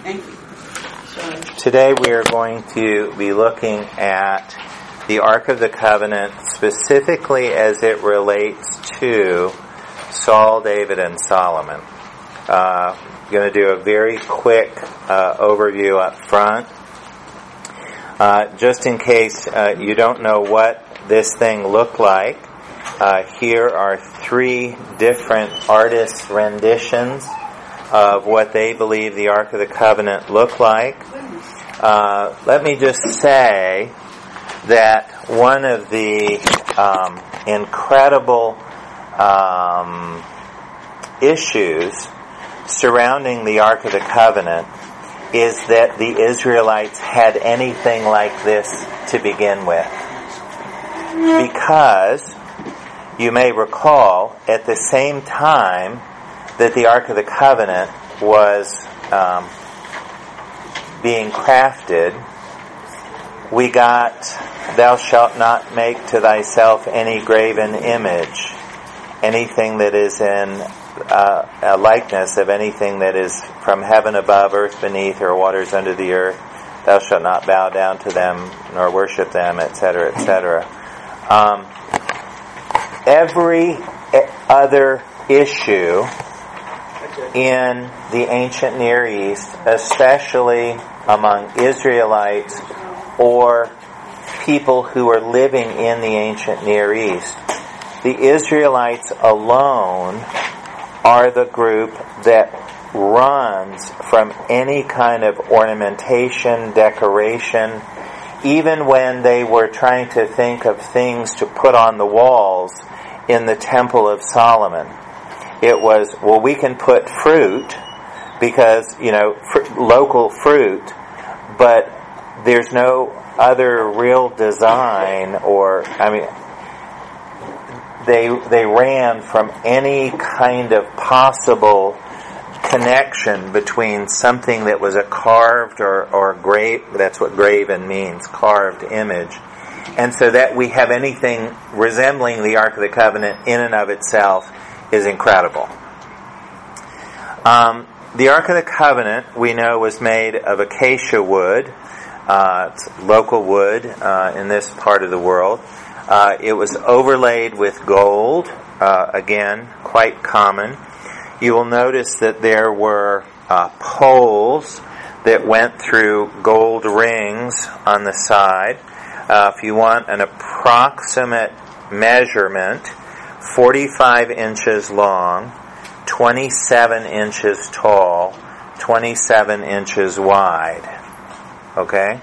Thank you. Sorry. Today we are going to be looking at the Ark of the Covenant specifically as it relates to Saul, David, and Solomon. I'm going to do a very quick overview up front. Just in case you don't know what this thing looked like, here are 3 different artists' renditions of what they believe the Ark of the Covenant looked like. Let me just say that one of the incredible issues surrounding the Ark of the Covenant is that the Israelites had anything like this to begin with. Because, you may recall, at the same time that the Ark of the Covenant was being crafted, we got, "Thou shalt not make to thyself any graven image, anything that is in a likeness of anything that is from heaven above, earth beneath, or waters under the earth. Thou shalt not bow down to them, nor worship them," etc., etc. Every other issue in the ancient Near East, especially among Israelites or people who are living in the ancient Near East, the Israelites alone are the group that runs from any kind of ornamentation, decoration. Even when they were trying to think of things to put on the walls in the Temple of Solomon, it was, well, we can put fruit because, local fruit, but there's no other real design they ran from any kind of possible connection between something that was a carved or that's what graven means, carved image. And so that we have anything resembling the Ark of the Covenant in and of itself is incredible. The Ark of the Covenant, we know, was made of acacia wood. It's local wood in this part of the world. It was overlaid with gold, again, quite common. You will notice that there were poles that went through gold rings on the side. If you want an approximate measurement, 45 inches long, 27 inches tall, 27 inches wide. Okay?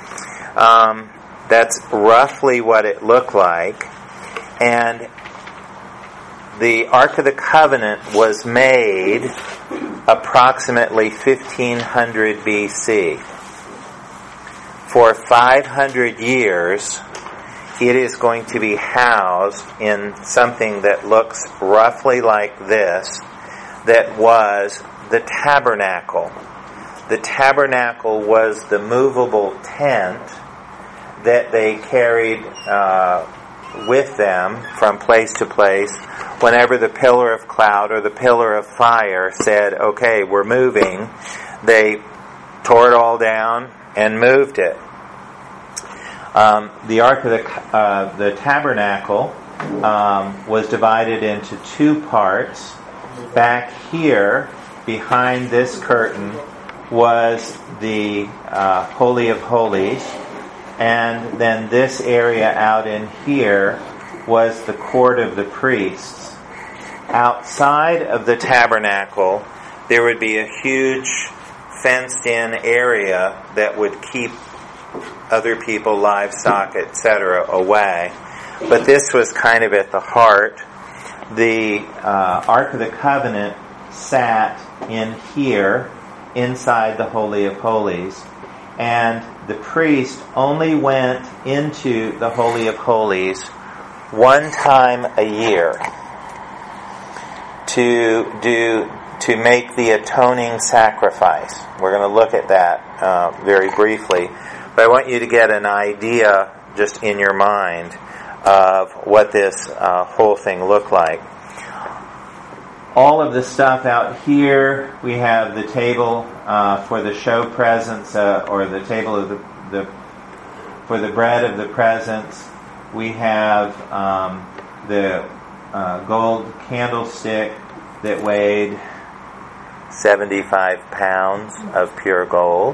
That's roughly what it looked like. And the Ark of the Covenant was made approximately 1500 BC. For 500 years, it is going to be housed in something that looks roughly like this, that was the tabernacle. The tabernacle was the movable tent that they carried with them from place to place. Whenever the pillar of cloud or the pillar of fire said, "Okay, we're moving," they tore it all down and moved it. The Ark of the Tabernacle was divided into 2 parts. Back here, behind this curtain, was the Holy of Holies, and then this area out in here was the court of the priests. Outside of the tabernacle, there would be a huge fenced-in area that would keep other people, livestock, etc. away. But this was kind of at the heart. The Ark of the Covenant sat in here, inside the Holy of Holies, and the priest only went into the Holy of Holies one time a year to make the atoning sacrifice. We're going to look at that very briefly, but I want you to get an idea just in your mind of what this whole thing looked like. all of the stuff out here, we have the table for the show presents, or the table of for the bread of the presence. We have the gold candlestick that weighed 75 pounds of pure gold.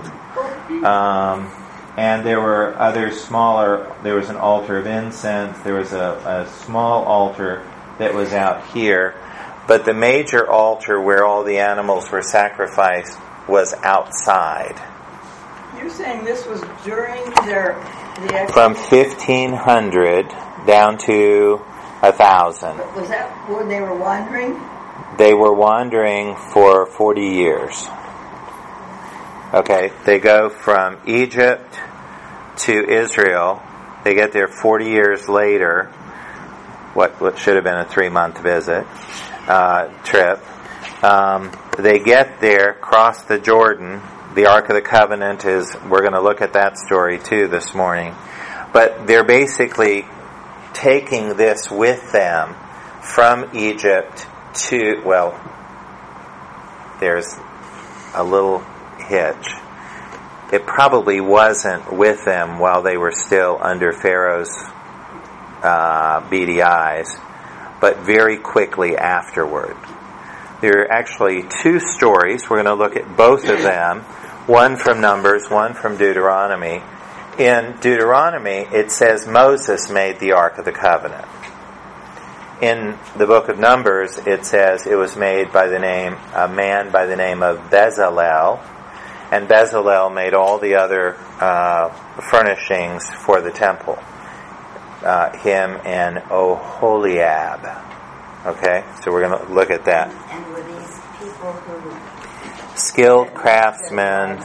And there were other smaller, there was an altar of incense, there was a small altar that was out here. But the major altar where all the animals were sacrificed was outside. You're saying this was during the from 1500 down to 1000. Was that when they were wandering? They were wandering for 40 years. Okay, they go from Egypt to Israel. They get there 40 years later. What should have been a 3-month visit, trip. They get there, cross the Jordan. The Ark of the Covenant we're going to look at that story too this morning. But they're basically taking this with them from Egypt to, there's a little hitch. It probably wasn't with them while they were still under Pharaoh's beady eyes, but very quickly afterward. There are actually 2 stories. We're going to look at both of them. One from Numbers, one from Deuteronomy. In Deuteronomy, it says Moses made the Ark of the Covenant. In the book of Numbers, it says it was made by a man by the name of Bezalel, and Bezalel made all the other furnishings for the temple. Him and Oholiab. Okay, so we're going to look at that. And were these people who skilled craftsmen?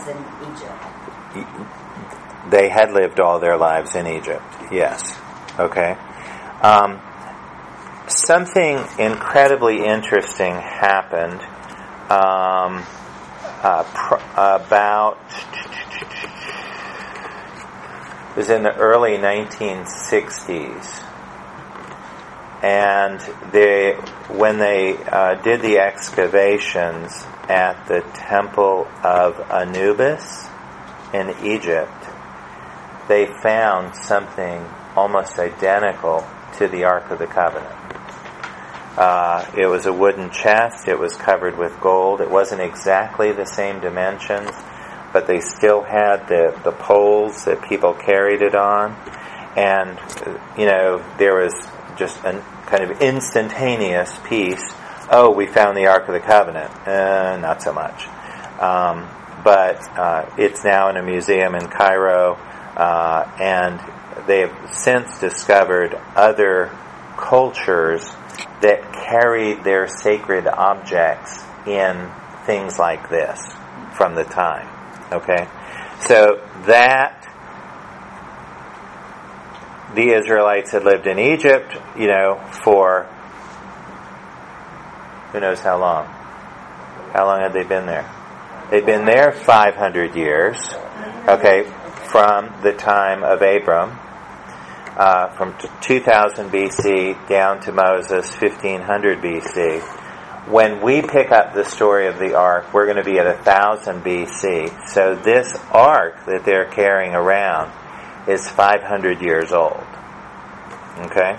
They had lived all their lives in Egypt. Yes. Okay. Something incredibly interesting happened it was in the early 1960s. And when they did the excavations at the Temple of Anubis in Egypt, they found something almost identical to the Ark of the Covenant. It was a wooden chest. It was covered with gold. It wasn't exactly the same dimensions, but they still had the poles that people carried it on. And, there was just a kind of instantaneous piece. Oh, we found the Ark of the Covenant. Not so much. But it's now in a museum in Cairo, and they have since discovered other cultures that carried their sacred objects in things like this from the time. Okay? So that the Israelites had lived in Egypt, for who knows how long. How long had they been there? They'd been there 500 years, okay, from the time of Abram, from 2000 BC down to Moses, 1500 BC. When we pick up the story of the ark, we're going to be at 1000 BC. So this ark that they're carrying around is 500 years old. Okay?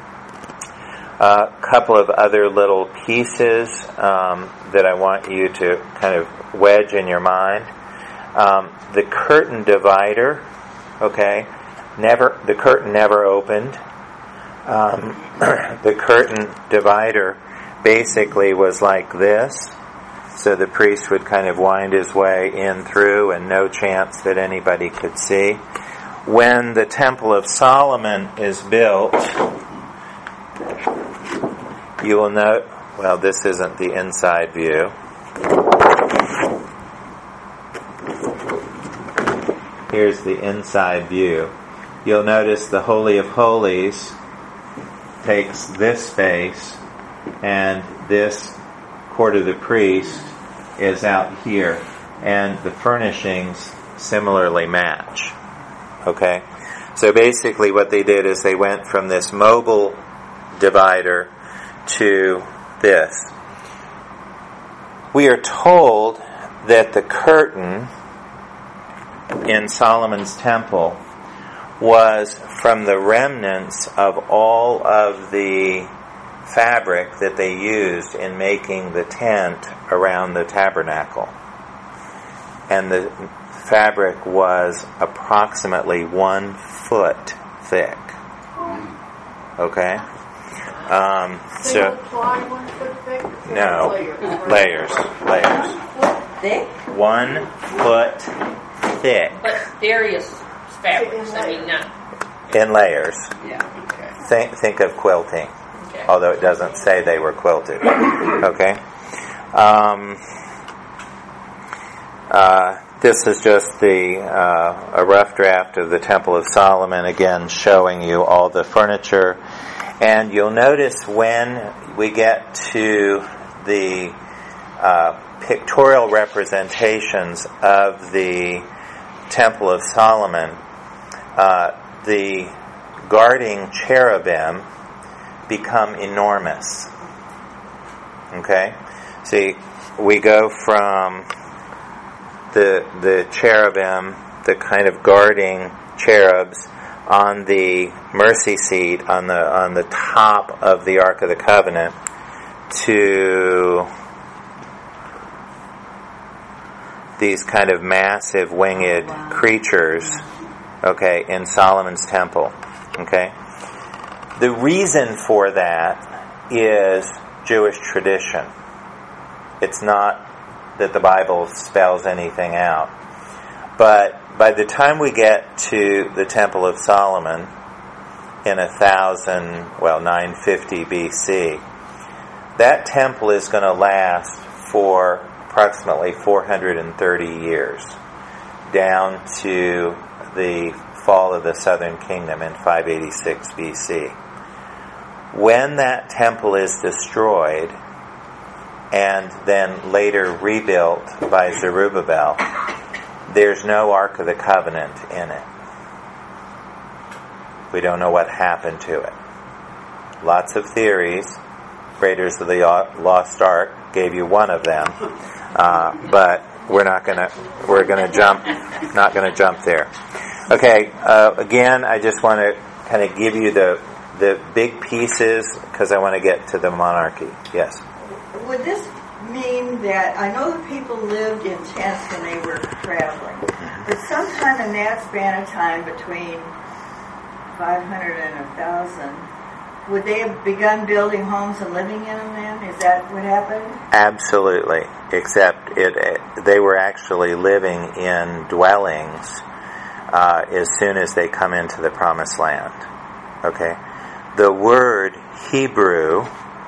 A couple of other little pieces that I want you to kind of wedge in your mind. The curtain divider, okay, the curtain never opened. The curtain divider basically was like this. So the priest would kind of wind his way in through, and no chance that anybody could see. When the Temple of Solomon is built, you will note, this isn't the inside view. Here's the inside view. You'll notice the Holy of Holies takes this space, and this court of the priest is out here, and the furnishings similarly match. Okay? So basically what they did is they went from this mobile divider to this. we are told that the curtain in Solomon's temple was from the remnants of all of the fabric that they used in making the tent around the tabernacle. And the fabric was approximately 1 foot thick. Okay? Single ply 1 foot thick? No, layers. Thick? 1 foot thick But various fabrics, I mean, not. in layers. Yeah. Okay. Think of quilting, Okay. although it doesn't say they were quilted. Okay? This is just a rough draft of the Temple of Solomon, again showing you all the furniture. And you'll notice when we get to the pictorial representations of the Temple of Solomon, the guarding cherubim become enormous. Okay? See, we go from the cherubim, the kind of guarding cherubs on the mercy seat on the top of the Ark of the Covenant, to these kind of massive winged creatures, okay, in Solomon's temple. Okay? The reason for that is Jewish tradition. It's not that the Bible spells anything out. But by the time we get to the Temple of Solomon in 950 BC, that temple is going to last for approximately 430 years, down to the fall of the Southern Kingdom in 586 BC. When that temple is destroyed and then later rebuilt by Zerubbabel, there's no Ark of the Covenant in it. We don't know what happened to it. Lots of theories. Raiders of the Lost Ark gave you one of them, but not going to jump there. Okay. Again, I just want to kind of give you the big pieces because I want to get to the monarchy. Yes. Would this mean that, I know that people lived in tents when they were traveling, but sometime in that span of time between 500 and 1,000, would they have begun building homes and living in them then? Is that what happened? Absolutely. Except they were actually living in dwellings as soon as they come into the Promised Land. Okay? The word Hebrew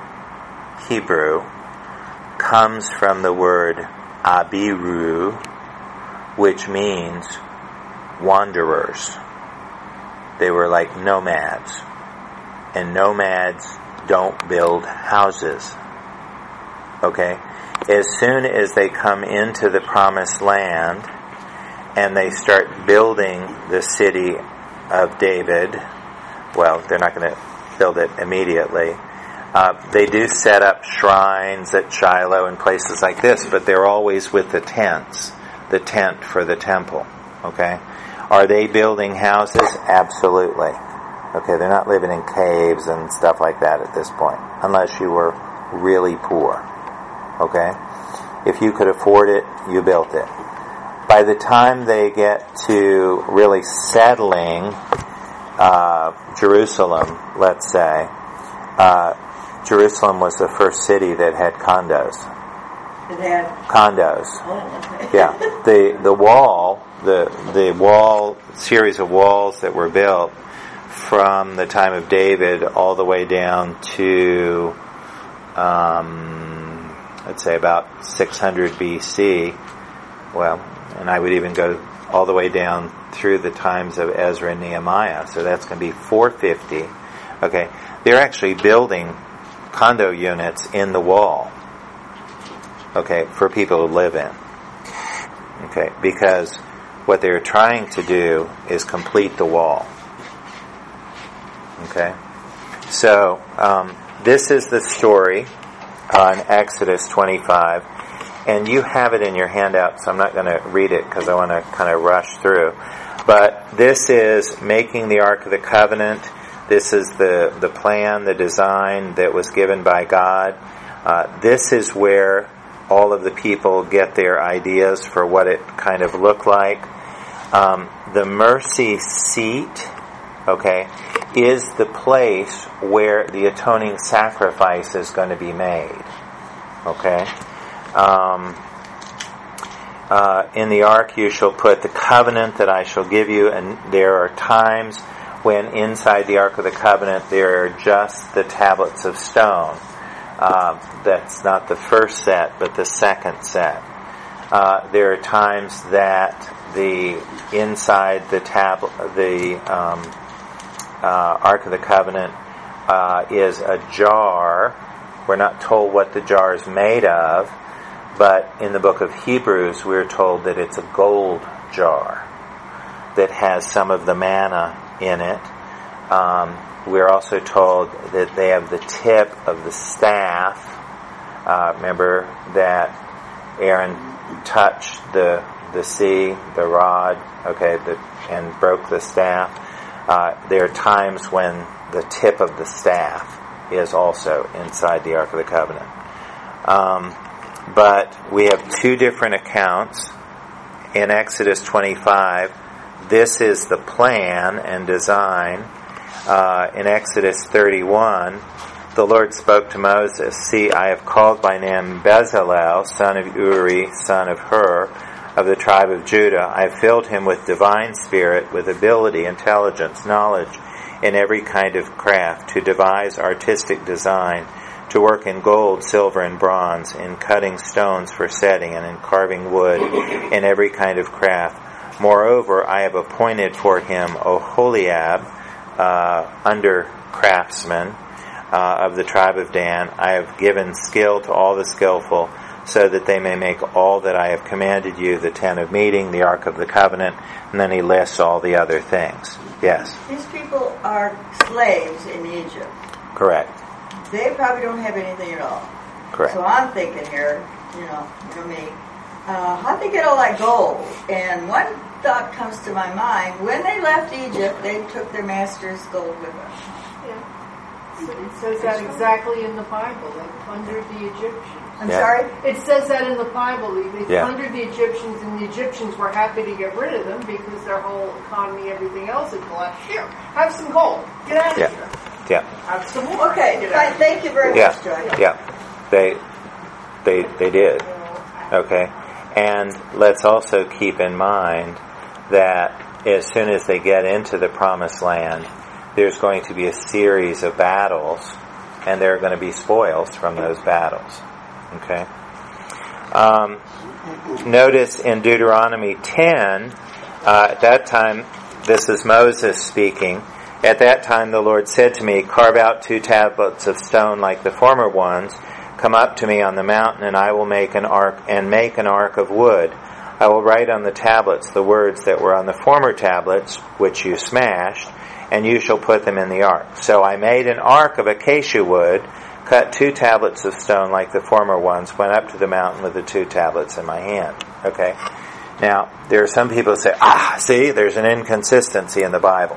comes from the word Abiru, which means wanderers. They were like nomads. And nomads don't build houses. Okay? As soon as they come into the Promised Land and they start building the city of David, well, they're not going to build it immediately. They do set up shrines at Shiloh and places like this, but they're always with the tents, the tent for the temple. Okay? Are they building houses? Absolutely. Okay, they're not living in caves and stuff like that at this point, unless you were really poor. Okay? If you could afford it, you built it. By the time they get to really settling Jerusalem, let's say, Jerusalem was the first city that had condos. It had Condos. Oh, okay. Yeah. The wall series of walls that were built from the time of David all the way down to let's say about 600 BC. Well, and I would even go all the way down through the times of Ezra and Nehemiah. So that's going to be 450. Okay. They're actually building condo units in the wall. Okay, for people to live in. Okay, because what they're trying to do is complete the wall. Okay, so this is the story on Exodus 25, and you have it in your handout, so I'm not going to read it because I want to kind of rush through. But this is making the Ark of the Covenant. This is the plan, the design that was given by God. This is where all of the people get their ideas for what it kind of looked like. The mercy seat, okay, is the place where the atoning sacrifice is going to be made. Okay? In the ark you shall put the covenant that I shall give you, and there are times when inside the Ark of the Covenant there are just the tablets of stone. That's not the first set, but the second set. There are times that the inside the Ark of the Covenant is a jar. We're not told what the jar is made of, but in the book of Hebrews we're told that it's a gold jar that has some of the manna in it. We're also told that they have the tip of the staff. Remember that Aaron touched the sea, the rod, okay, and broke the staff. There are times when the tip of the staff is also inside the Ark of the Covenant. But we have two different accounts. In Exodus 25, this is the plan and design. In Exodus 31, the Lord spoke to Moses, "See, I have called by name Bezalel, son of Uri, son of Hur, of the tribe of Judah. I have filled him with divine spirit, with ability, intelligence, knowledge, in every kind of craft, to devise artistic design, to work in gold, silver, and bronze, in cutting stones for setting, and in carving wood, in every kind of craft. Moreover, I have appointed for him Oholiab, under craftsman, of the tribe of Dan. I have given skill to all the skillful, so that they may make all that I have commanded you, the tent of meeting, the Ark of the Covenant," and then he lists all the other things. Yes? These people are slaves in Egypt. Correct. They probably don't have anything at all. Correct. So I'm thinking here, you know me, how'd they get all that gold? And one thought comes to my mind: when they left Egypt, they took their master's gold with them. Yeah. It says that exactly in the Bible. They plundered the Egyptians. I'm sorry? It says that in the Bible. They Yeah. plundered the Egyptians, and the Egyptians were happy to get rid of them because their whole economy, everything else had collapsed. Here, have some gold. Get out of Yeah. here. Yeah. Have some more. Okay, Get out of here. thank you very Yeah. much, Joy. Yeah. They did. Okay. And let's also keep in mind that as soon as they get into the Promised Land, there's going to be a series of battles, and there are going to be spoils from those battles. Okay? Notice in Deuteronomy 10, at that time, this is Moses speaking, "At that time the Lord said to me, carve out 2 tablets of stone like the former ones. Come up to me on the mountain, and I will make an ark of wood. I will write on the tablets the words that were on the former tablets, which you smashed, and you shall put them in the ark. So I made an ark of acacia wood, cut 2 tablets of stone like the former ones, went up to the mountain with the 2 tablets in my hand." Okay. Now, there are some people who say, see, there's an inconsistency in the Bible.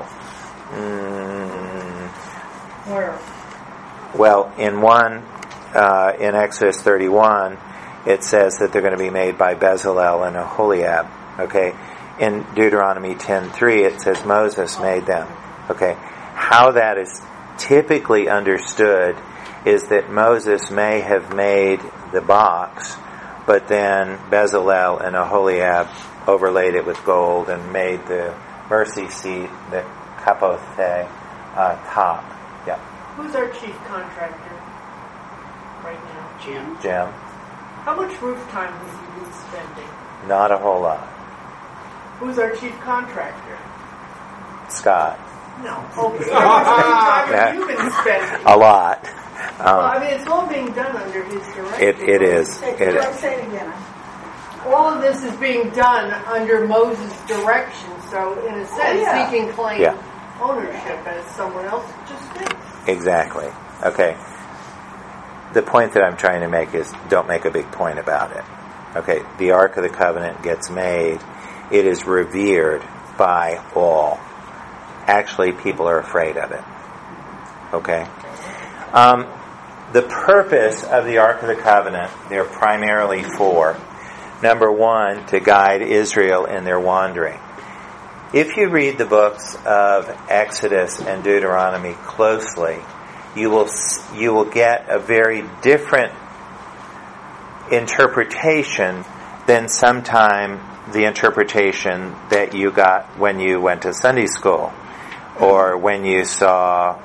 Where? Well, in Exodus 31, it says that they're going to be made by Bezalel and Oholiab. Okay. In Deuteronomy 10:3, it says Moses made them. Okay. How that is typically understood is that Moses may have made the box, but then Bezalel and Oholiab overlaid it with gold and made the mercy seat, the kapothe, top. Yeah. Who's our chief contractor right now? Jim? How much roof time has he been spending? Not a whole lot. Who's our chief contractor? Scott? No. Okay. How much time have you been spending? A lot. Well, I mean, it's all being done under his direction. It is. Say It is. it again. All of this is being done under Moses' direction, so in a sense, yeah. he can claim Yeah. ownership as someone else just did. Exactly. Okay. The point that I'm trying to make is don't make a big point about it. okay, the Ark of the Covenant gets made, it is revered by all. Actually, people are afraid of it. Okay? The purpose of the Ark of the Covenant, there are primarily four. Number one, to guide Israel in their wandering. If you read the books of Exodus and Deuteronomy closely, you will get a very different interpretation than sometime the interpretation that you got when you went to Sunday school or when you saw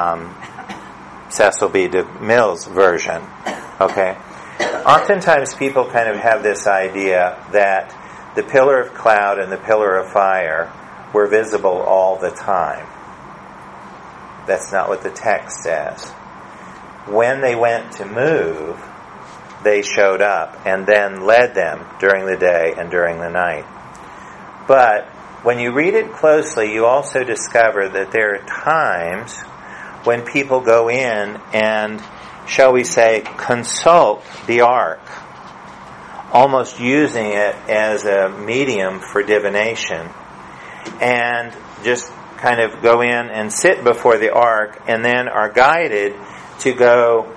Cecil B. DeMille's version. Okay? Oftentimes people kind of have this idea that the pillar of cloud and the pillar of fire were visible all the time. That's not what the text says. When they went to move, they showed up and then led them during the day and during the night. But when you read it closely, you also discover that there are times when people go in and, shall we say, consult the ark, almost using it as a medium for divination, and just kind of go in and sit before the ark and then are guided to go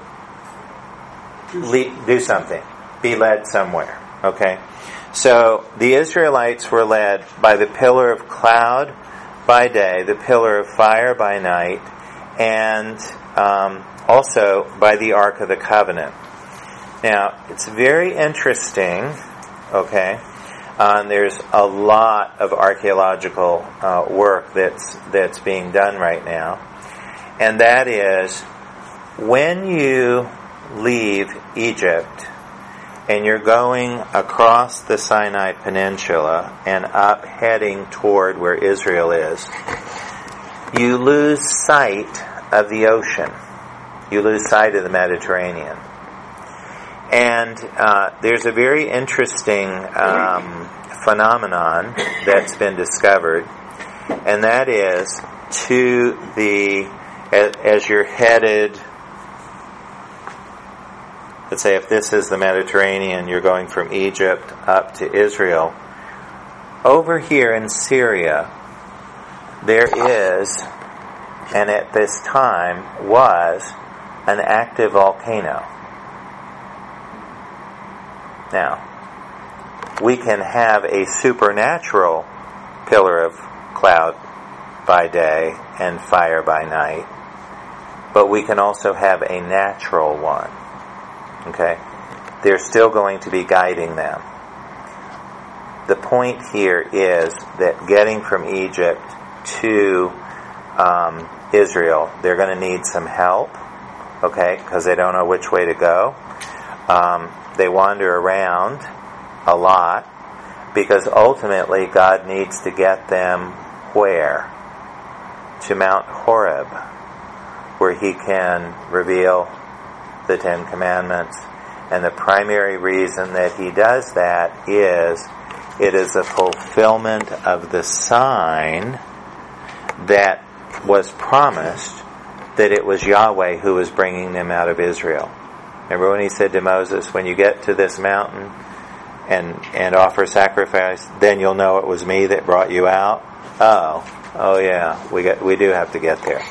do something, be led somewhere. Okay? So the Israelites were led by the pillar of cloud by day, the pillar of fire by night, and also by the Ark of the Covenant. Now, it's very interesting, okay? There's a lot of archaeological work that's being done right now, and that is when you leave Egypt and you're going across the Sinai Peninsula and up heading toward where Israel is, you lose sight of the ocean. You lose sight of the Mediterranean. And there's a very interesting phenomenon that's been discovered, and that is as you're headed, let's say if this is the Mediterranean, you're going from Egypt up to Israel. Over here in Syria, there is, and at this time was, an active volcano. Now, we can have a supernatural pillar of cloud by day and fire by night, but we can also have a natural one. Okay? They're still going to be guiding them. The point here is that getting from Egypt to Israel, they're going to need some help, okay, because they don't know which way to go. They wander around a lot because ultimately God needs to get them where? To Mount Horeb, where He can reveal the Ten Commandments. And the primary reason that He does that is it is a fulfillment of the sign that was promised that it was Yahweh who was bringing them out of Israel. Remember when He said to Moses, when you get to this mountain and offer sacrifice, then you'll know it was me that brought you out? Oh yeah, we do have to get there.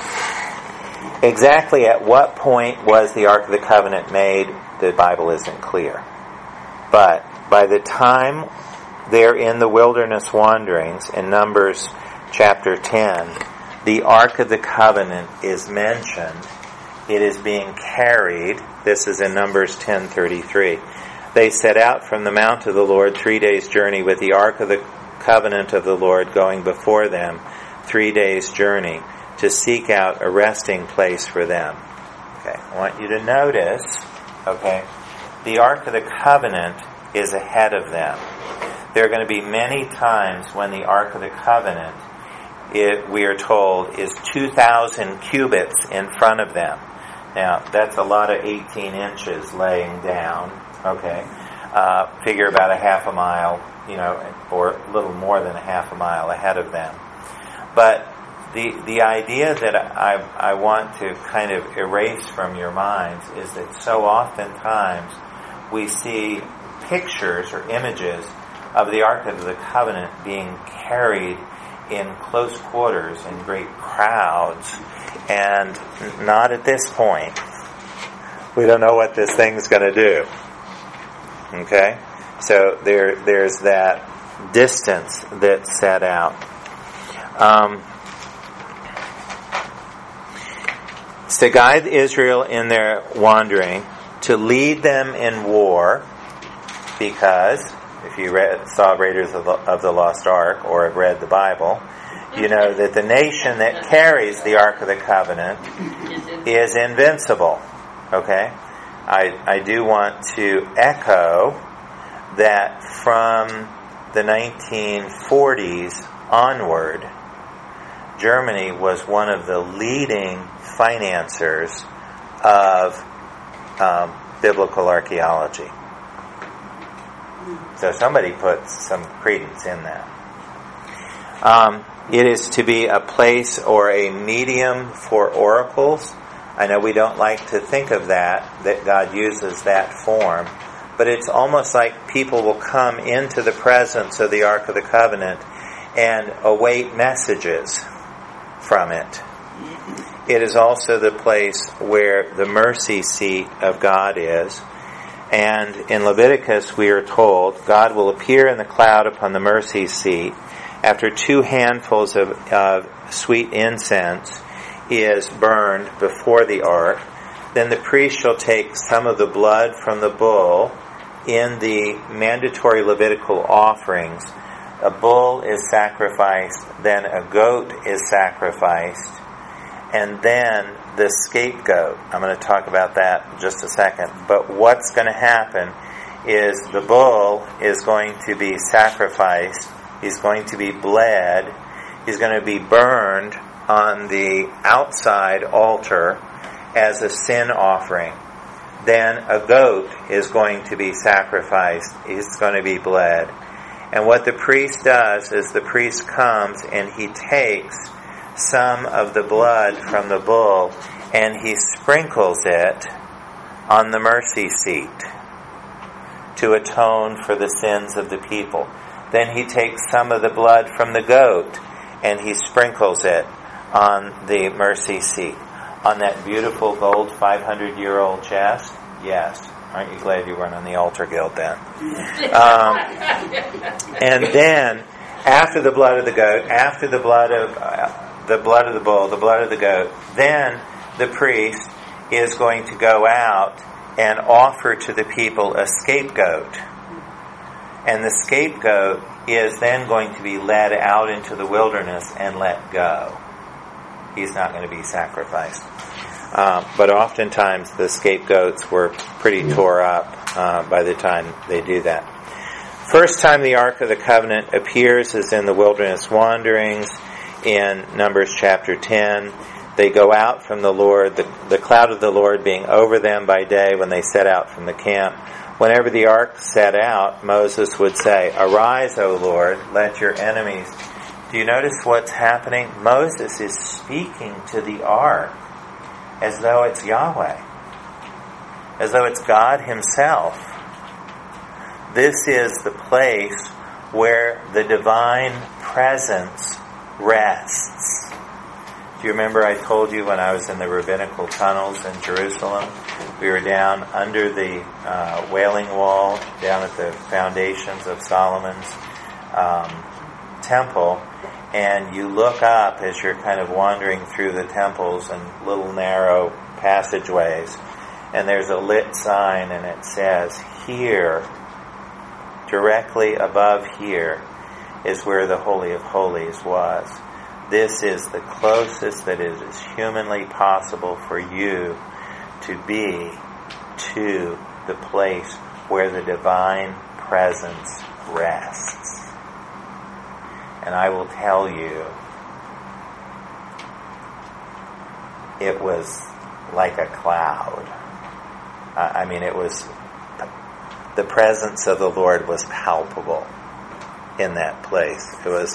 Exactly at what point was the Ark of the Covenant made, the Bible isn't clear. But by the time they're in the wilderness wanderings, in Numbers chapter 10, the Ark of the Covenant is mentioned. It is being carried. This is in Numbers 10:33. They set out from the mount of the Lord 3 days' journey with the Ark of the Covenant of the Lord going before them 3 days' journey to seek out a resting place for them. Okay, I want you to notice, okay, the Ark of the Covenant is ahead of them. There are going to be many times when the Ark of the Covenant, we are told, is 2,000 cubits in front of them. Now, that's a lot of 18 inches laying down, okay? Figure about a half a mile, or a little more than a half a mile ahead of them. But the idea that I want to kind of erase from your minds is that so oftentimes we see pictures or images of the Ark of the Covenant being carried in close quarters in great crowds, and not at this point. We don't know what this thing's going to do. Okay? So there's that distance that's set out. It's to guide Israel in their wandering, to lead them in war, because if you saw Raiders of the Lost Ark or have read the Bible, you know that the nation that carries the Ark of the Covenant is invincible. Okay? I do want to echo that from the 1940s onward, Germany was one of the leading financiers of biblical archaeology. So somebody put some credence in that. It is to be a place or a medium for oracles. I know we don't like to think of that God uses that form, but it's almost like people will come into the presence of the Ark of the Covenant and await messages from it. It is also the place where the mercy seat of God is. And in Leviticus we are told, God will appear in the cloud upon the mercy seat after 2 handfuls of sweet incense is burned before the ark. Then the priest shall take some of the blood from the bull in the mandatory Levitical offerings. A bull is sacrificed, then a goat is sacrificed, and then the scapegoat. I'm going to talk about that in just a second. But what's going to happen is the bull is going to be sacrificed. He's going to be bled. He's going to be burned on the outside altar as a sin offering. Then a goat is going to be sacrificed. He's going to be bled. And what the priest does is the priest comes and he takes some of the blood from the bull and he sprinkles it on the mercy seat to atone for the sins of the people. Then he takes some of the blood from the goat and he sprinkles it on the mercy seat. On that beautiful gold 500-year-old chest? Yes. Aren't you glad you weren't on the altar guild then? And then, after the blood of the goat, after the blood of the bull, the blood of the goat, then the priest is going to go out and offer to the people a scapegoat. And the scapegoat is then going to be led out into the wilderness and let go. He's not going to be sacrificed. But oftentimes the scapegoats were pretty tore up by the time they do that. First time the Ark of the Covenant appears is in the wilderness wanderings in Numbers chapter 10. They go out from the Lord, the cloud of the Lord being over them by day when they set out from the camp. Whenever the ark set out, Moses would say, "Arise, O Lord, let your enemies..." Do you notice what's happening? Moses is speaking to the ark as though it's Yahweh, as though it's God himself. This is the place where the divine presence rests. Do you remember I told you when I was in the rabbinical tunnels in Jerusalem, we were down under the Wailing Wall, down at the foundations of Solomon's temple, and you look up as you're kind of wandering through the temples and little narrow passageways, and there's a lit sign and it says, "Here, directly above here, is where the Holy of Holies was. This is the closest that it is humanly possible for you to be to the place where the divine presence rests." And I will tell you, it was like a cloud. I mean, it was, the presence of the Lord was palpable in that place. It was,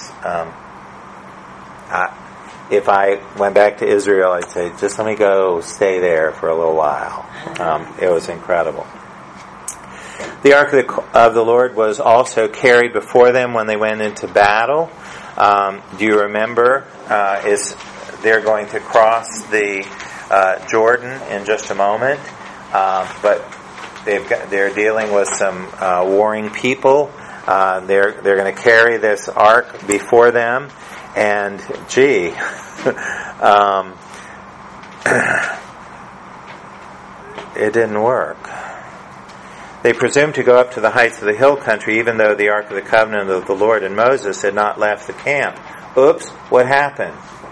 if I went back to Israel, I'd say, just let me go stay there for a little while. It was incredible. The ark of the Lord was also carried before them when they went into battle. Do you remember? They're going to cross the Jordan in just a moment, but they're dealing with some warring people. They're going to carry this ark before them, and it didn't work. They presumed to go up to the heights of the hill country, even though the Ark of the Covenant of the Lord and Moses had not left the camp. Oops, what happened?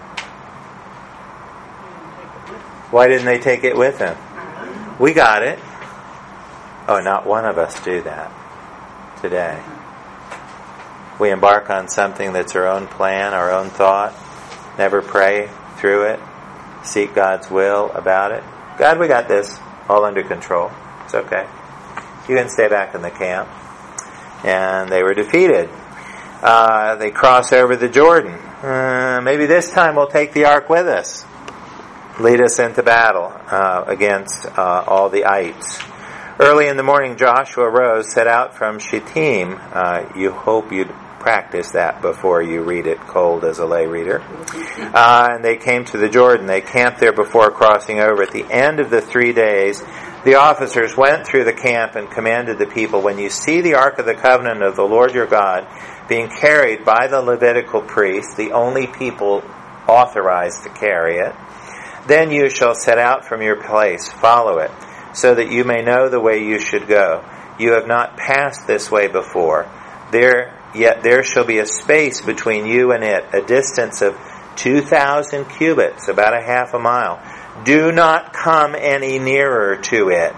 Why didn't they take it with them? We got it. Oh, not one of us do that today. We embark on something that's our own plan, our own thought, never pray through it, seek God's will about it. God, we got this all under control. It's okay. You can stay back in the camp. And they were defeated. They cross over the Jordan. Maybe this time we'll take the ark with us. Lead us into battle against all the ites. Early in the morning, Joshua rose, set out from Shittim. You hope you'd practice that before you read it cold as a lay reader. And they came to the Jordan. They camped there before crossing over. At the end of the 3 days, the officers went through the camp and commanded the people, when you see the Ark of the Covenant of the Lord your God being carried by the Levitical priests, the only people authorized to carry it, then you shall set out from your place, follow it, so that you may know the way you should go. You have not passed this way before. Yet there shall be a space between you and it, a distance of 2,000 cubits, about a half a mile. Do not come any nearer to it.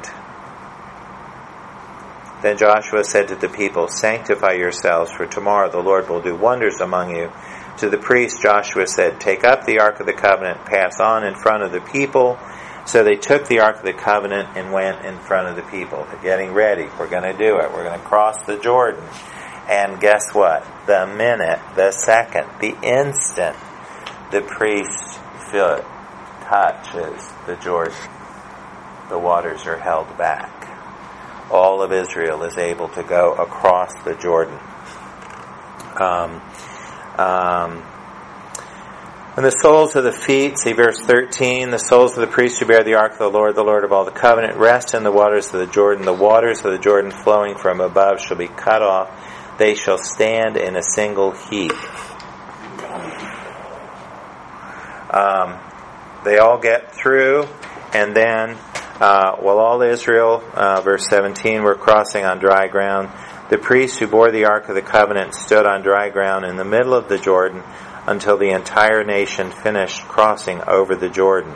Then Joshua said to the people, sanctify yourselves, for tomorrow the Lord will do wonders among you. To the priests Joshua said, take up the Ark of the Covenant, pass on in front of the people. So they took the Ark of the Covenant and went in front of the people. They're getting ready. We're going to do it. We're going to cross the Jordan. And guess what? The minute, the second, the instant the priest's foot touches the Jordan, the waters are held back. All of Israel is able to go across the Jordan. And the soles of the feet, see verse 13, the soles of the priests who bear the ark of the Lord of all the covenant, rest in the waters of the Jordan. The waters of the Jordan flowing from above shall be cut off. They shall stand in a single heap. They all get through, and then while all Israel, verse 17, were crossing on dry ground, the priests who bore the Ark of the Covenant stood on dry ground in the middle of the Jordan until the entire nation finished crossing over the Jordan.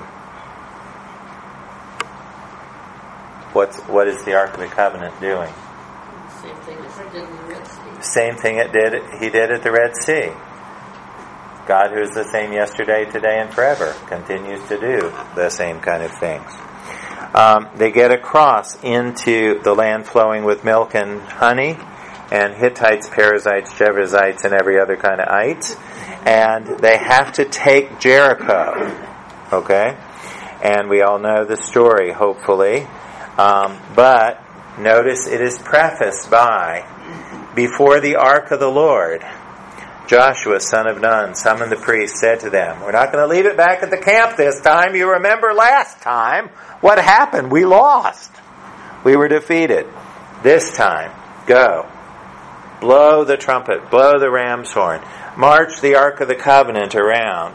What is the Ark of the Covenant doing? Same thing as it did in the Red Sea. Same thing he did at the Red Sea. God, who is the same yesterday, today, and forever, continues to do the same kind of things. They get across into the land flowing with milk and honey, and Hittites, Perizzites, Jebusites, and every other kind of ite. And they have to take Jericho. Okay? And we all know the story, hopefully. But notice it is prefaced by, before the ark of the Lord, Joshua, son of Nun, summoned the priests, said to them, we're not going to leave it back at the camp this time. You remember last time what happened? We lost. We were defeated. This time, go. Blow the trumpet. Blow the ram's horn. March the Ark of the Covenant around.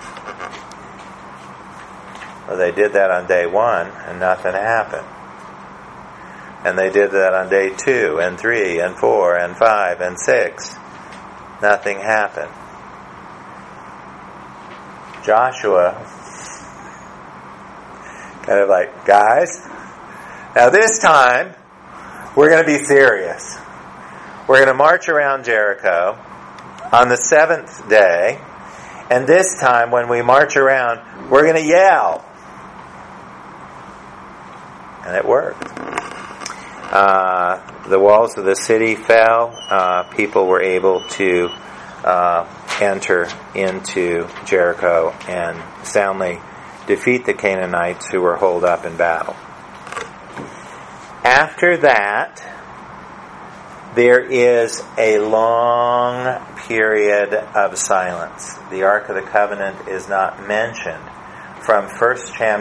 Well, they did that on day 1, and nothing happened. And they did that on day 2, and 3, and 4, and 5, and 6. Nothing happened. Joshua, kind of like, guys, now this time, we're going to be serious. We're going to march around Jericho on the 7th day, and this time when we march around, we're going to yell. And it worked. The walls of the city fell. People were able to enter into Jericho and soundly defeat the Canaanites who were holed up in battle. After that, there is a long period of silence. The Ark of the Covenant is not mentioned from 1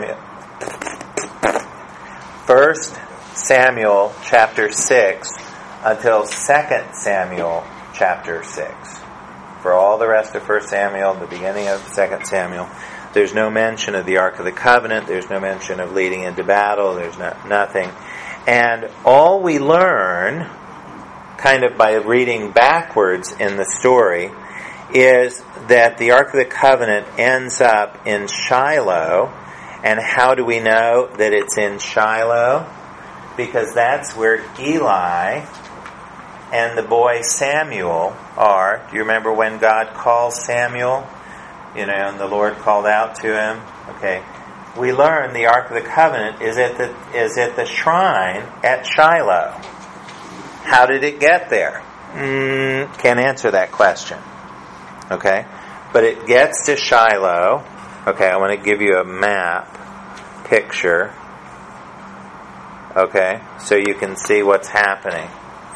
Samuel chapter 6 until 2 Samuel chapter 6. For all the rest of 1 Samuel, the beginning of 2 Samuel, there's no mention of the Ark of the Covenant. There's no mention of leading into battle. There's nothing. And all we learn, kind of by reading backwards in the story, is that the Ark of the Covenant ends up in Shiloh. And how do we know that it's in Shiloh? Because that's where Eli and the boy Samuel are. Do you remember when God calls Samuel? And the Lord called out to him. Okay. We learn the Ark of the Covenant is at the shrine at Shiloh. How did it get there? Can't answer that question. Okay? But it gets to Shiloh. Okay, I want to give you a map picture. Okay, so you can see what's happening.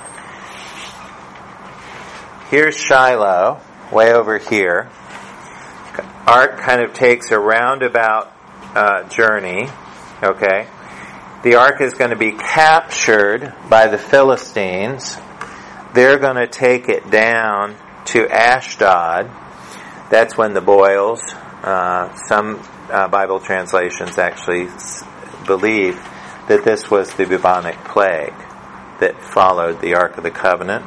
Here's Shiloh, way over here. Ark kind of takes a roundabout journey. Okay, the Ark is going to be captured by the Philistines. They're going to take it down to Ashdod. That's when the boils. Some Bible translations actually believe that this was the bubonic plague that followed the Ark of the Covenant.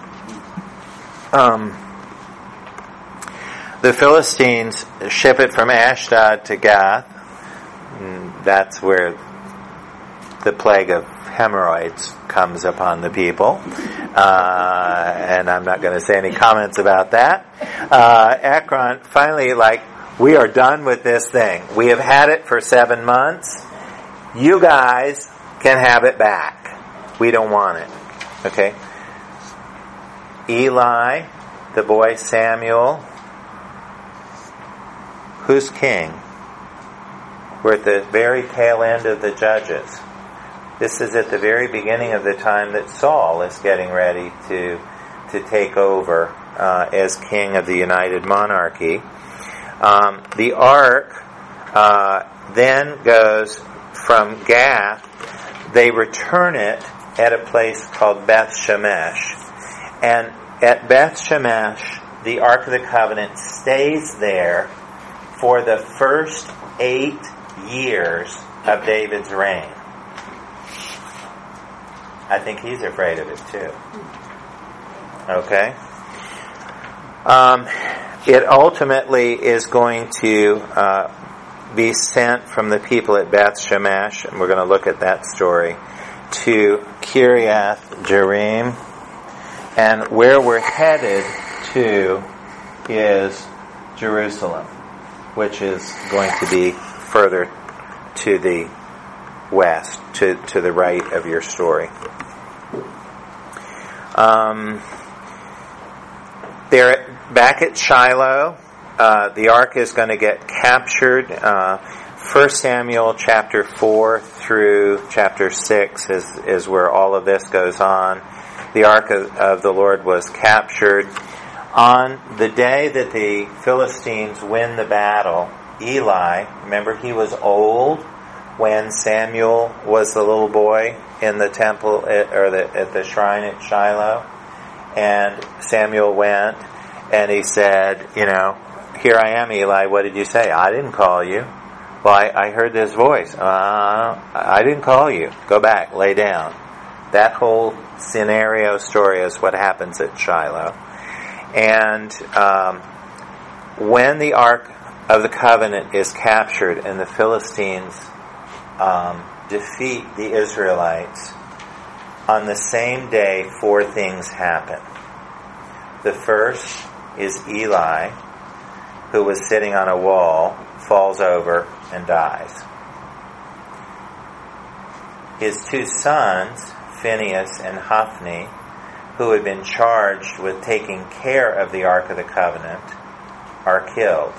The Philistines ship it from Ashdod to Gath. That's where the plague of hemorrhoids comes upon the people. And I'm not going to say any comments about that. Ekron, finally, we are done with this thing. We have had it for 7 months. You guys can have it back. We don't want it. Okay? Eli, the boy Samuel. Who's king? We're at the very tail end of the Judges. This is at the very beginning of the time that Saul is getting ready to take over as king of the United Monarchy. The Ark then goes from Gath. They return it at a place called Beth Shemesh. And at Beth Shemesh, the Ark of the Covenant stays there for the first 8 years of David's reign. I think he's afraid of it too. Okay? It ultimately is going to be sent from the people at Beth Shemesh, and we're going to look at that story, to Kiriath Jearim. And where we're headed to is Jerusalem, which is going to be further to the west, to the right of your story. They're back at Shiloh. The Ark is going to get captured. 1 Samuel chapter 4 through chapter 6 is where all of this goes on. The Ark of the Lord was captured. On the day that the Philistines win the battle, Eli, remember he was old when Samuel was the little boy in the temple at the shrine at Shiloh, and Samuel went and he said, "Here I am, Eli. What did you say?" "I didn't call you." "Well, I heard this voice." "I didn't call you. Go back, lay down." That whole scenario story is what happens at Shiloh. And when the Ark of the Covenant is captured and the Philistines defeat the Israelites, on the same day 4 things happen. The first is Eli, who was sitting on a wall, falls over and dies. His 2 sons, Phinehas and Hophni, who had been charged with taking care of the Ark of the Covenant, are killed.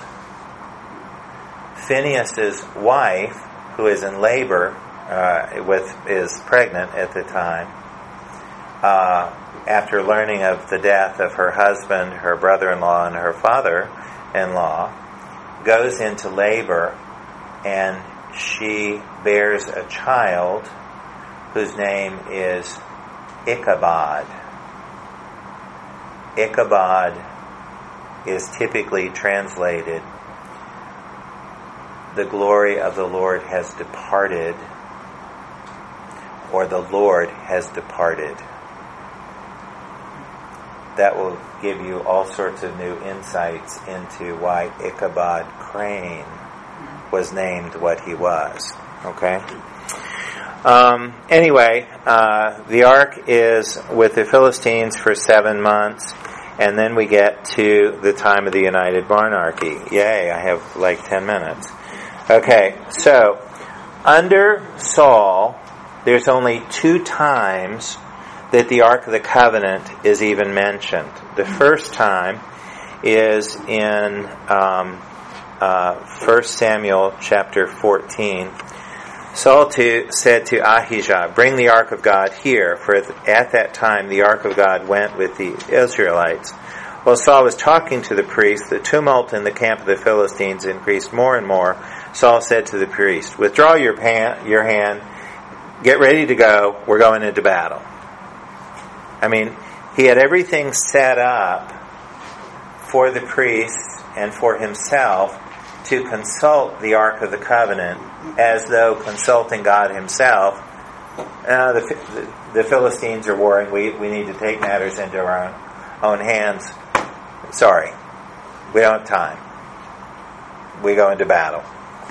Phinehas' wife, who is in labor, is pregnant at the time, after learning of the death of her husband, her brother-in-law, and her father-in-law, goes into labor, and she bears a child whose name is Ichabod. Ichabod is typically translated, the glory of the Lord has departed, or the Lord has departed. That will give you all sorts of new insights into why Ichabod Crane was named what he was. Okay? Anyway, the ark is with the Philistines for 7 months, and then we get to the time of the United Monarchy. Yay, I have like 10 minutes. Okay, so under Saul, there's only 2 times that the Ark of the Covenant is even mentioned. The first time is in 1 Samuel chapter 14. Saul said to Ahijah, "Bring the Ark of God here," for at that time the Ark of God went with the Israelites. While Saul was talking to the priest, the tumult in the camp of the Philistines increased more and more. Saul said to the priest, "Withdraw your hand, get ready to go, we're going into battle." I mean, he had everything set up for the priests and for himself to consult the Ark of the Covenant as though consulting God himself. The Philistines are warring, we need to take matters into our own hands. Sorry, we don't have time. We go into battle.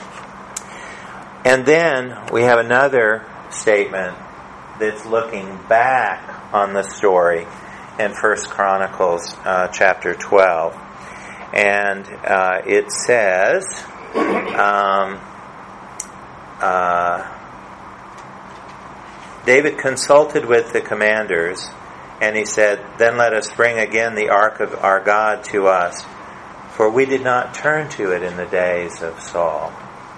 And then we have another statement that's looking back on the story in 1 Chronicles chapter 12. And it says, David consulted with the commanders, and he said, "Then let us bring again the ark of our God to us, for we did not turn to it in the days of Saul."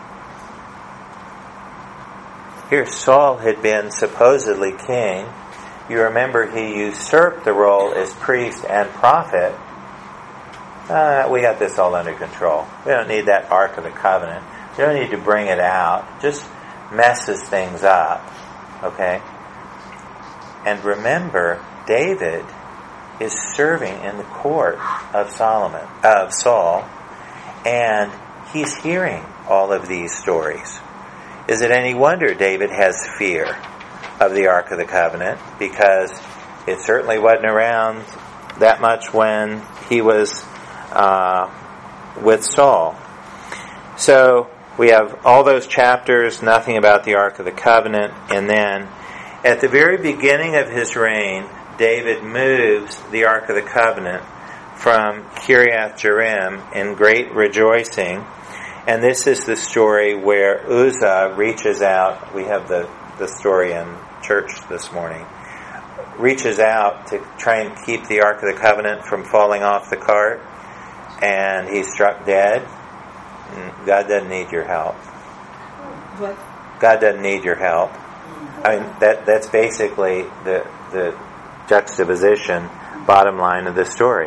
Here Saul had been supposedly king. You remember he usurped the role as priest and prophet. We got this all under control. We don't need that Ark of the Covenant. We don't need to bring it out. Just messes things up. Okay? And remember, David is serving in the court of Saul, and he's hearing all of these stories. Is it any wonder David has fear of the Ark of the Covenant? Because it certainly wasn't around that much when he was with Saul. So we have all those chapters, nothing about the Ark of the Covenant, and then at the very beginning of his reign, David moves the Ark of the Covenant from Kiriath Jearim in great rejoicing. And this is the story where Uzzah reaches out. We have the story in church this morning. Reaches out to try and keep the Ark of the Covenant from falling off the cart. And he's struck dead. God doesn't need your help. What? God doesn't need your help. I mean, that's basically the juxtaposition, bottom line of the story.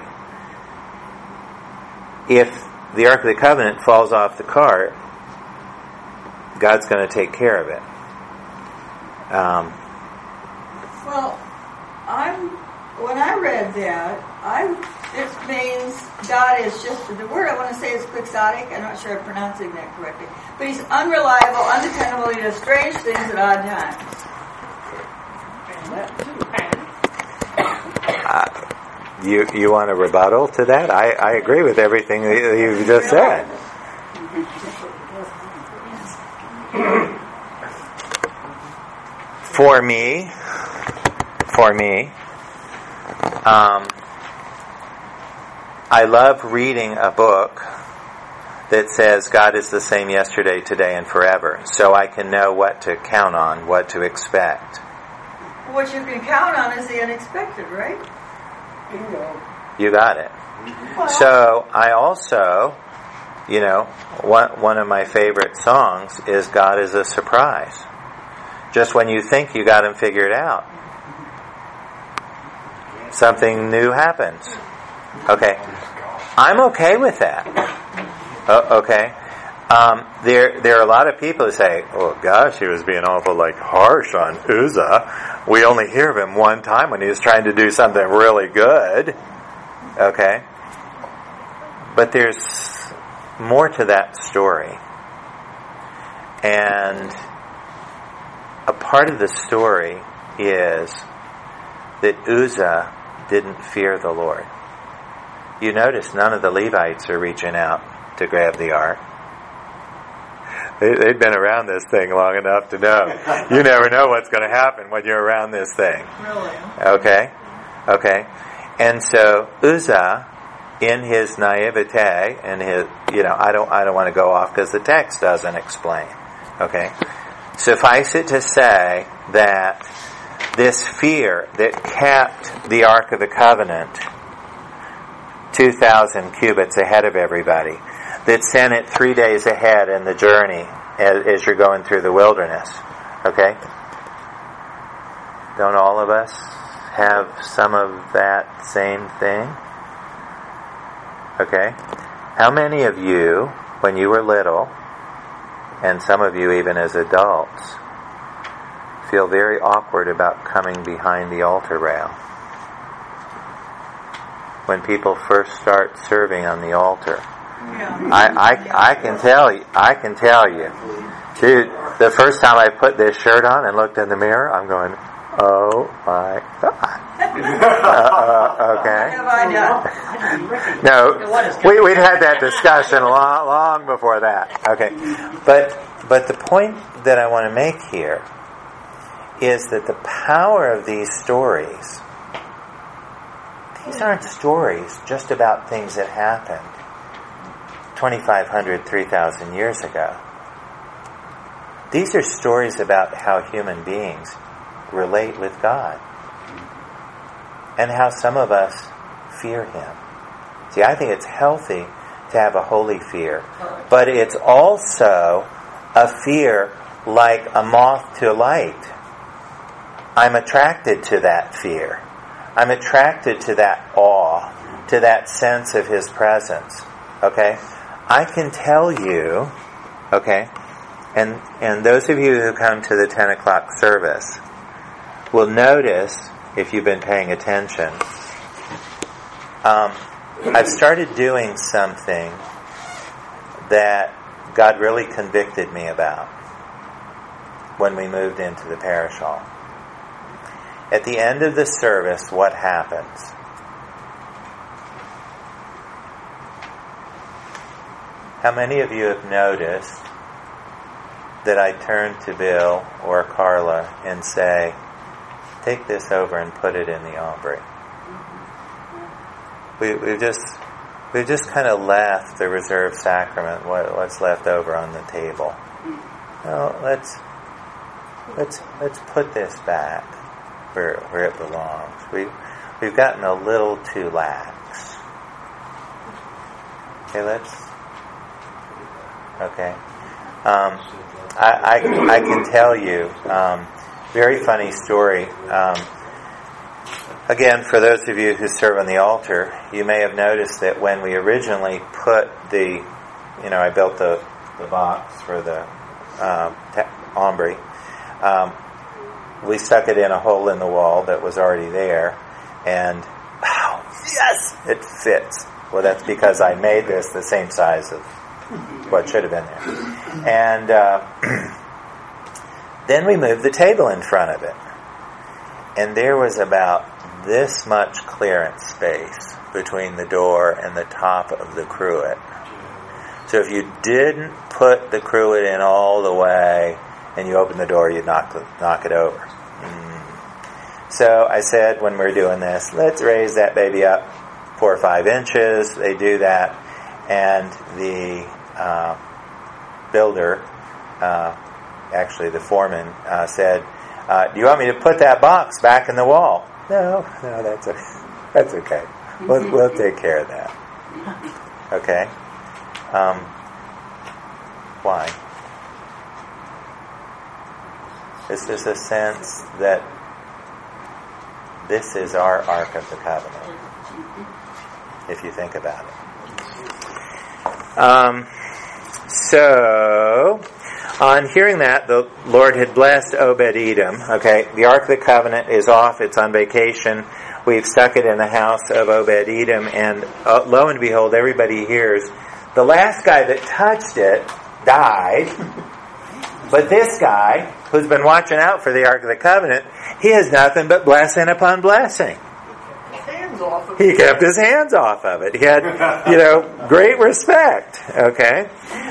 If the Ark of the Covenant falls off the cart, God's going to take care of it. Well, when I read that, it means God is just, the word I want to say is quixotic. I'm not sure I'm pronouncing that correctly. But he's unreliable, undependable, he does strange things at odd times. You want a rebuttal to that? I agree with everything that you just said. For me, I love reading a book that says God is the same yesterday, today, and forever, so I can know what to count on, what to expect. What you can count on is the unexpected, right? You got it. Well, So I also, one of my favorite songs is God is a Surprise. Just when you think you got him figured out, something new happens. Okay. I'm okay with that. Okay. There are a lot of people who say, "Oh gosh, he was being awful harsh on Uzzah. We only hear of him one time when he was trying to do something really good." Okay. But there's more to that story. And a part of the story is that Uzzah didn't fear the Lord. You notice none of the Levites are reaching out to grab the ark. They've been around this thing long enough to know. You never know what's going to happen when you're around this thing. Really? Okay. And so Uzzah, in his naivete, and his, I don't want to go off because the text doesn't explain. Okay. Suffice it to say that this fear that kept the Ark of the Covenant 2,000 cubits ahead of everybody, that sent it 3 days ahead in the journey as you're going through the wilderness. Okay? Don't all of us have some of that same thing? Okay? How many of you, when you were little, and some of you even as adults, feel very awkward about coming behind the altar rail? When people first start serving on the altar. Yeah. I can tell you. Dude, the first time I put this shirt on and looked in the mirror, I'm going, oh my God. Okay. What have I done? No, we'd had that discussion long before that. Okay. But the point that I want to make here is that the power of these stories, these aren't stories just about things that happened 2,500, 3,000 years ago. These are stories about how human beings relate with God and how some of us fear Him. See, I think it's healthy to have a holy fear, but it's also a fear like a moth to light. I'm attracted to that fear. I'm attracted to that awe, to that sense of His presence. Okay? I can tell you, okay, and those of you who come to the 10 o'clock service will notice, if you've been paying attention, I've started doing something that God really convicted me about when we moved into the parish hall. At the end of the service, what happens? How many of you have noticed that I turn to Bill or Carla and say, take this over and put it in the aumbrey? We've just kind of left the reserved sacrament, what's left over on the table. No, let's put this back where it belongs. We've gotten a little too lax. Okay. I can tell you, very funny story. Again, for those of you who serve on the altar, you may have noticed that when we originally put I built the box for the aumbrey, we stuck it in a hole in the wall that was already there, and yes, it fits. Well, that's because I made this the same size of what should have been there. And then we moved the table in front of it, and there was about this much clearance space between the door and the top of the cruet. So if you didn't put the cruet in all the way and you open the door, you'd knock it over. So I said, when we're doing this, let's raise that baby up 4 or 5 inches. They do that, and the builder, actually the foreman, said, do you want me to put that box back in the wall? No, that's okay. We'll take care of that. Okay? Why? This is a sense that This is our Ark of the Covenant, if you think about it. So, on hearing that, the Lord had blessed Obed-Edom. Okay, the Ark of the Covenant is off. It's on vacation. We've stuck it in the house of Obed-Edom, and lo and behold, everybody hears, the last guy that touched it died, but this guy, who's been watching out for the Ark of the Covenant, he has nothing but blessing upon blessing. He kept his hands off of it. He had, great respect. Okay?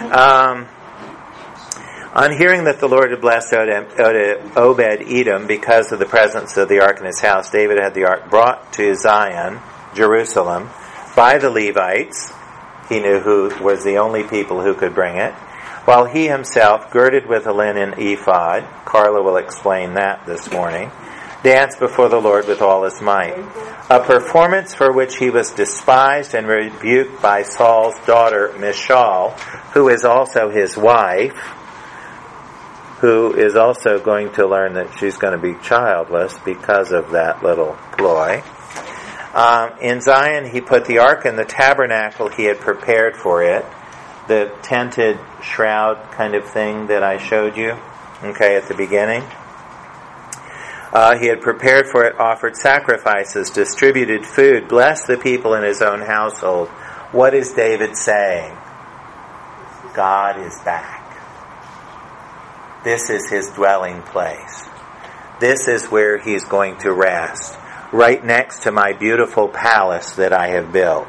On hearing that the Lord had blessed Obed-Edom because of the presence of the ark in his house, David had the ark brought to Zion, Jerusalem, by the Levites. He knew who was the only people who could bring it, while he himself, girded with a linen ephod, Carla will explain that this morning, danced before the Lord with all his might. A performance for which he was despised and rebuked by Saul's daughter Michal, who is also his wife, who is also going to learn that she's going to be childless because of that little ploy. In Zion, he put the ark in the tabernacle he had prepared for it, the tented shroud kind of thing that I showed you, okay, at the beginning. He had prepared for it, offered sacrifices, distributed food, blessed the people in his own household. What is David saying? God is back. This is his dwelling place. This is where he's going to rest, right next to my beautiful palace that I have built.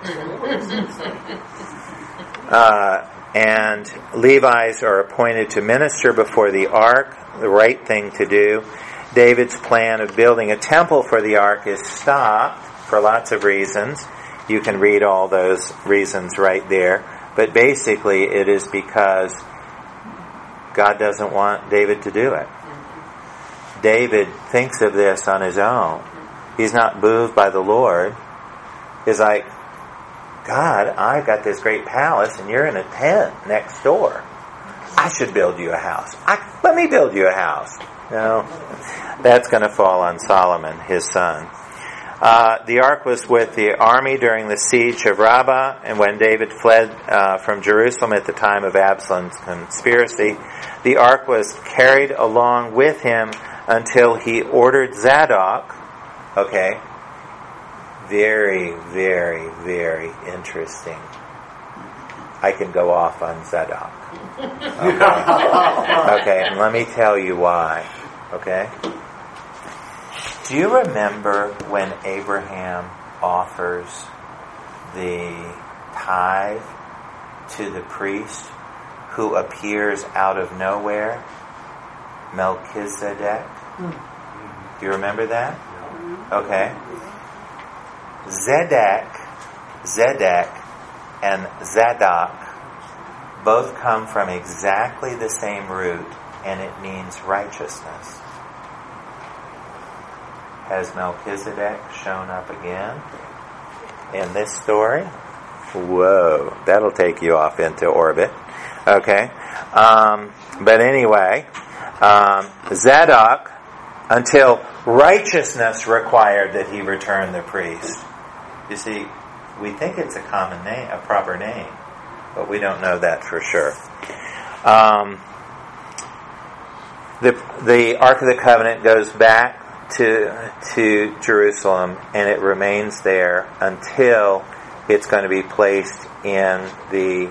And Levites are appointed to minister before the ark, the right thing to do. David's plan of building a temple for the ark is stopped for lots of reasons. You can read all those reasons right there. But basically it is because God doesn't want David to do it. David thinks of this on his own. He's not moved by the Lord. He's like, God, I've got this great palace and you're in a tent next door. I should build you a house. Let me build you a house. No, that's going to fall on Solomon, his son. The ark was with the army during the siege of Rabbah, and when David fled from Jerusalem at the time of Absalom's conspiracy, the ark was carried along with him until he ordered Zadok. Okay, very, very, very interesting. I can go off on Zadok. Okay, and let me tell you why. Okay? Do you remember when Abraham offers the tithe to the priest who appears out of nowhere? Melchizedek? Do you remember that? Okay. Zedek and Zadok both come from exactly the same root, and it means righteousness. Has Melchizedek shown up again in this story? Whoa, that'll take you off into orbit. Okay. But anyway, Zadok, until righteousness required that he return the priest. You see, we think it's a common name, a proper name, but we don't know that for sure. The Ark of the Covenant goes back to Jerusalem, and it remains there until it's going to be placed in the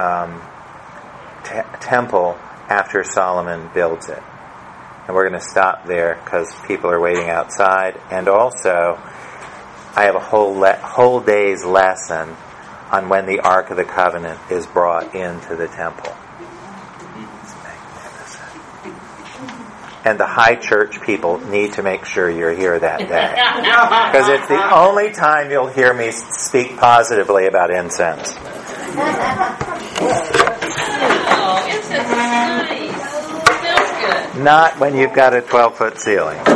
temple after Solomon builds it. And we're going to stop there because people are waiting outside. And also, I have a whole day's lesson on when the Ark of the Covenant is brought into the temple. It's magnificent. And the high church people need to make sure you're here that day. Because it's the only time you'll hear me speak positively about incense. Oh, incense is nice. It smells good. Not when you've got a 12-foot ceiling.